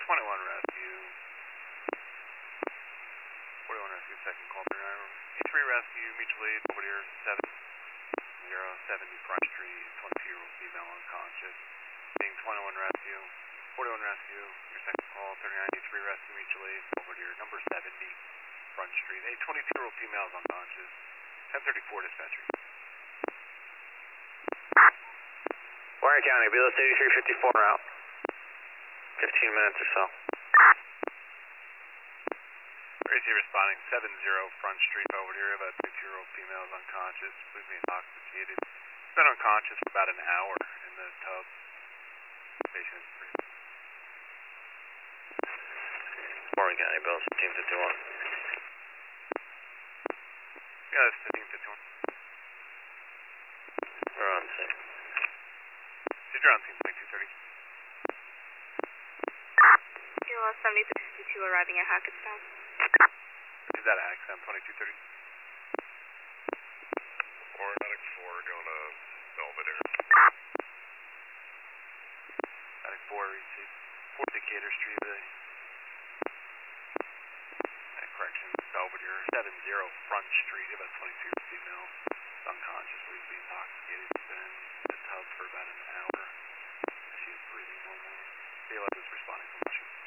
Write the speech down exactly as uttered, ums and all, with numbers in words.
twenty-one rescue. forty-one rescue, second call. E three rescue, mutual aid, Belvedere, seven zero seventy Front Street, twenty-two-year-old female unconscious. Being twenty-one rescue, forty-one rescue, your second call, thirty-nine E three rescue, mutual aid, Belvedere, number seventy Front Street. A twenty-two-year-old female is unconscious. ten thirty-four dispatcher. Warren County, Belos eighty-three fifty-four route. fifteen minutes or so. Crazy responding, seven zero Front Street, Belvedere, about twenty-two-year-old female is unconscious, believed to be intoxicated. She's been unconscious for about an hour in the tub. Patient is breathing. Warren County, Belos fifteen fifty-one. Yeah, that's fifteen fifty-one. We're on scene. You're on scene, twenty-two thirty. Belos seventy-three fifty-two arriving at Hackettstown. Is that an accident, twenty-two thirty? Aeronautic four going to Belvedere. Aeronautic four, receive. four Decatur Street, uh, correction, Belvedere, seven zero Front Street, about twenty-two female, unconscious, believed to be intoxicated. She's been in the tub for about an hour. She's breathing normally. Belos is responding from Washington.